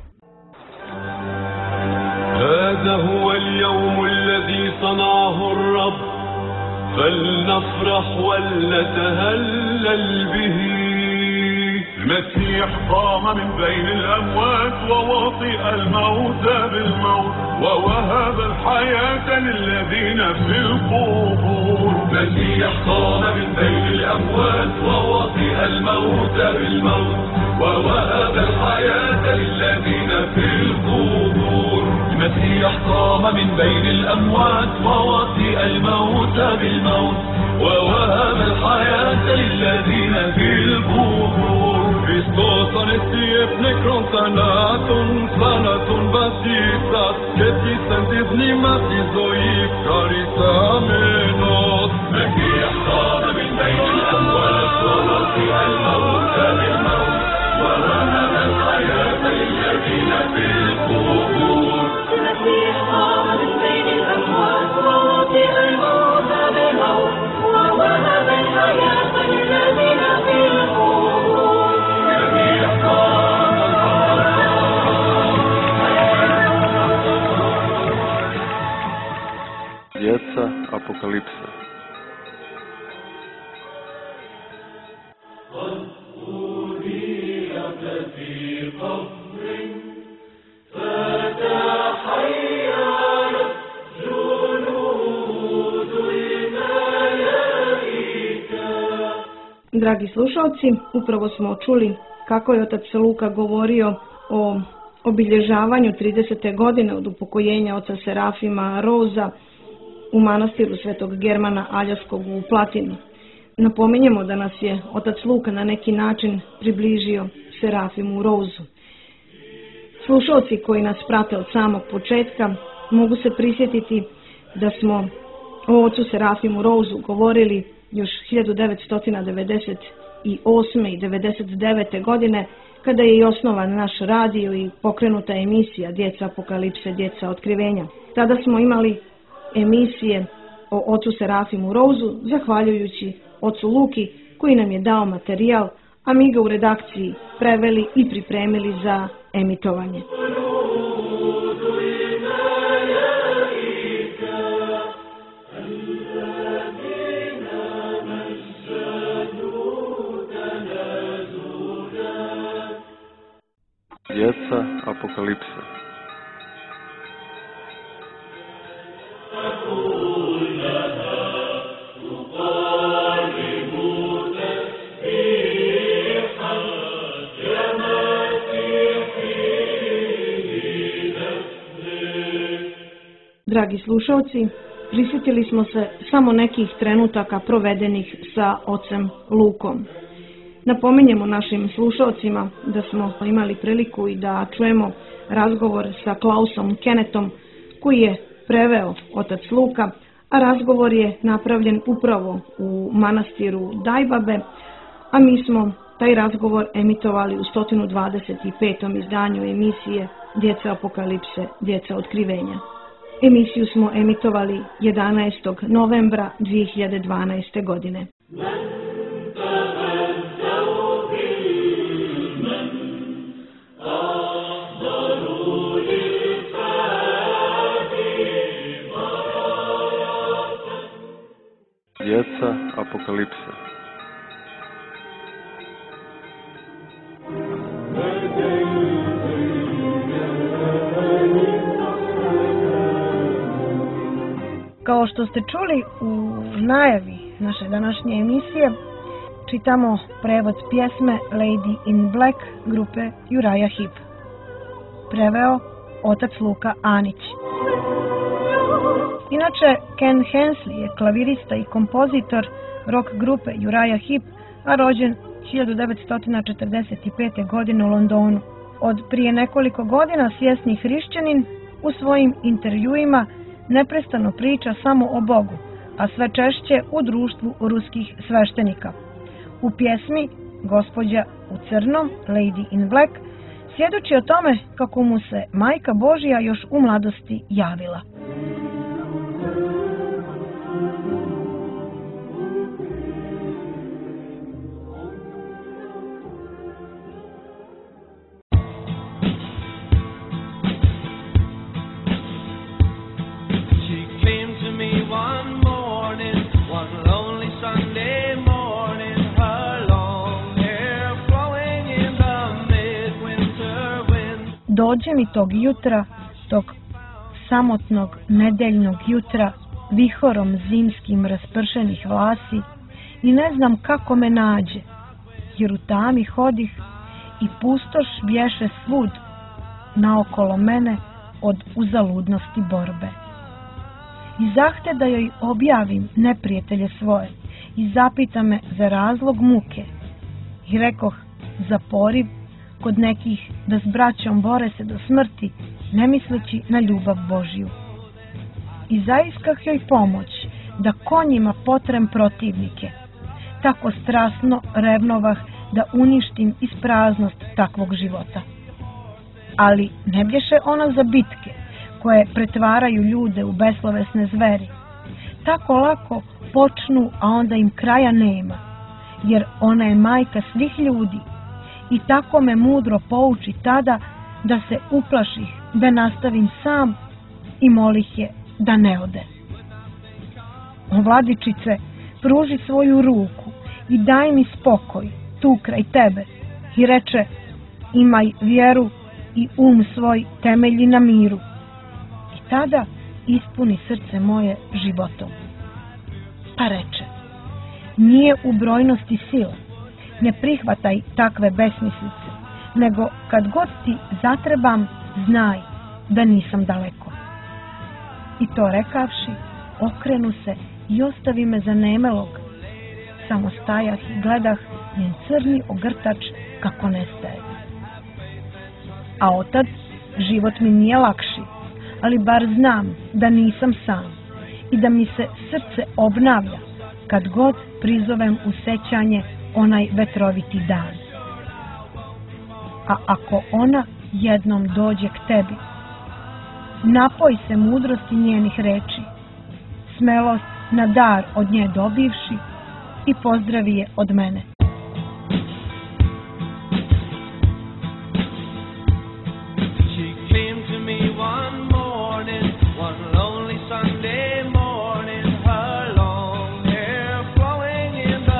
هذا هو اليوم الذي صنعه الرب فلنفرح ولنتهلل به. المسيح قام من بين الأموات ووطئ الموت بالموت ووهب الحياة للذين في القبور. المسيح قام من بين الأموات ووطئ الموت بالموت ووهب الحياة للذين في القبور. المسيح قام من بين الأموات ووطئ الموت بالموت ووهب الحياة للذين في القبور. Χριστός ανεστιεύνε κροντανάτων θάνατον βασίσας και της εν της μνήμας της ζωής χαρισάμενος. Μεσσίας قام من بين الأموات ووطئ الموت بالموت ووهب الحياة للذين في القبور. المسيح قام من بين الأموات ووطئ الموت بالموت ووهب الحياة للذين في القبور. Djeca apokalipse. Dragi slušalci, upravo smo čuli kako je otac Luka govorio o obilježavanju 30. godine od upokojenja oca Serafima Roza u manastiru Svetog Germana Aljaskog u Platinu. Napominjemo da nas je otac Luka na neki način približio Serafimu Rozu. Slušalci koji nas prate od samog početka mogu se prisjetiti da smo o ocu Serafimu Rozu govorili još 1998. i 1999. godine kada je i osnovan naš radio i pokrenuta emisija Djeca apokalipse, Djeca otkrivenja. Tada smo imali emisije o ocu Serafimu Rozu zahvaljujući ocu Luki koji nam je dao materijal, a mi ga u redakciji preveli i pripremili za emitovanje. Djeca Apokalipse. Dragi slušalci, prisjetili smo se samo nekih trenutaka provedenih sa ocem Lukom. Napominjemo našim slušalcima da smo imali priliku i da čujemo razgovor sa Klausom Kennethom koji je preveo otac Luka, a razgovor je napravljen upravo u manastiru Dajbabe, a mi smo taj razgovor emitovali u 125. izdanju emisije Djeca Apokalipse, Djeca otkrivenja. Emisiju smo emitovali 11. novembra 2012. godine. Djeca Apokalipse. Kao što ste čuli u najavi naše današnje emisije, čitamo prevod pjesme Lady in Black grupe Uriah Heep. Preveo otac Luka Anić. Inače, Ken Hensley je klavirista i kompozitor rock grupe Uriah Heep, a rođen 1945. godine u Londonu. Od prije nekoliko godina svjesni hrišćanin u svojim intervjuima neprestano priča samo o Bogu, a sve češće u društvu ruskih sveštenika. U pjesmi Gospođa u crnom, Lady in Black, svjedoči o tome kako mu se Majka Božja još u mladosti javila. Dođe mi tog jutra, tog samotnog nedeljnog jutra, vihorom zimskim raspršenih vlasi i ne znam kako me nađe, jer u tami hodih i pustoš bješe svud naokolo mene od uzaludnosti borbe. I zahte da joj objavim neprijatelje svoje i zapita me za razlog muke i rekoh za poriv kod nekih da s braćom bore se do smrti, ne misleći na ljubav Božju. I zaiskah joj pomoć da konjima potrem protivnike. Tako strasno revnovah da uništim ispraznost takvog života. Ali ne bješe ona za bitke koje pretvaraju ljude u beslovesne zveri. Tako lako počnu, a onda im kraja nema, jer ona je majka svih ljudi. I tako me mudro pouči tada da se uplaših, da nastavim sam i molih je da ne ode. O vladičice, pruži svoju ruku i daj mi spokoj tu kraj tebe. I reče, imaj vjeru i svoj temelji na miru. I tada ispuni srce moje životom. Pa reče, nije u brojnosti sila. Ne prihvataj takve besmislice, nego kad god ti zatrebam, znaj da nisam daleko. I to rekavši, okrenu se i ostavi me zanemelog. Samo stajah i gledah njen crni ogrtač kako nestaje. A otad, život mi nije lakši, ali bar znam da nisam sam i da mi se srce obnavlja kad god prizovem u sećanje onaj vetroviti dan. A ako ona jednom dođe k tebi, napoj se mudrosti njenih reči, smelost na dar od nje dobivši i pozdravi je od mene.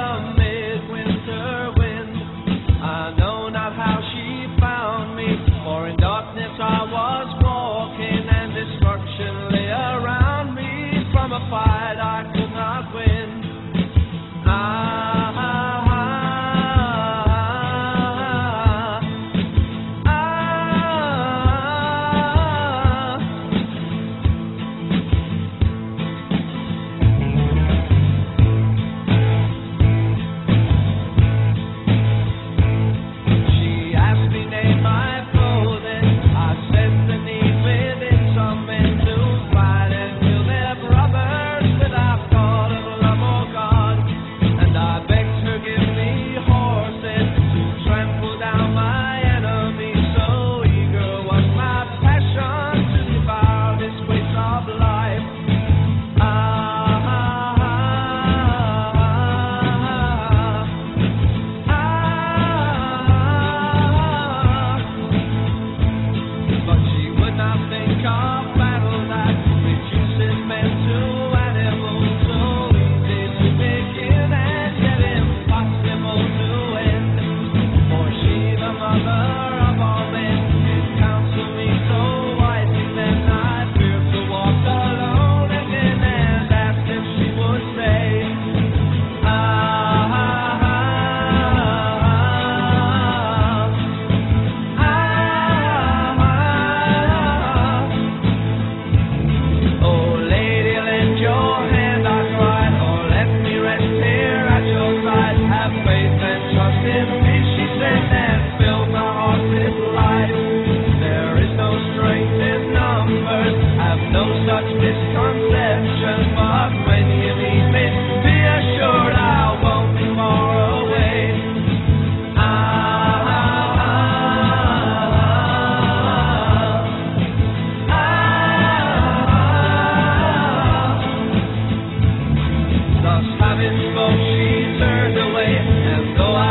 For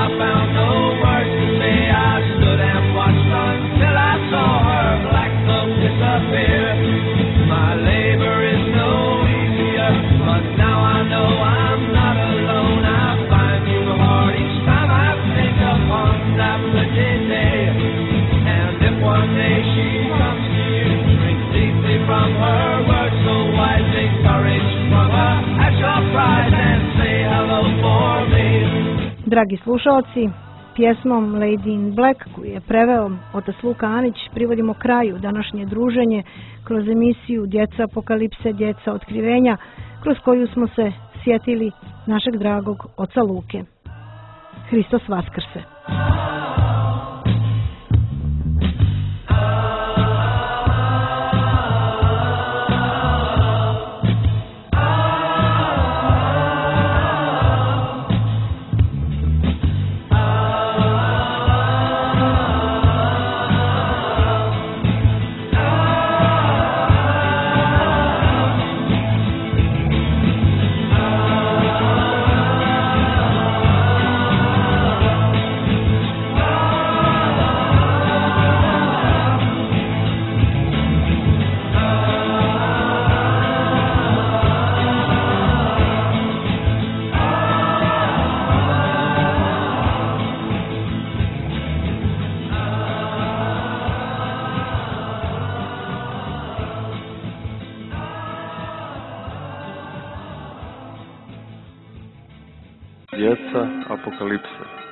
found no words to say. I stood and watched until I saw her black cloak disappear. My labor is no easier, but now I know I'm not alone. I find you hard each time I think upon that wicked day. And if one day she comes to you, drink deeply from her words so wise, take courage from her at your pride and say hello for me. Dragi slušalci, pjesmom Lady in Black, koju je preveo otac Luka Anić, privodimo kraju današnje druženje kroz emisiju Djeca apokalipse, djeca otkrivenja, kroz koju smo se sjetili našeg dragog oca Luke. Hristos vaskrse! Djeca apokalipse.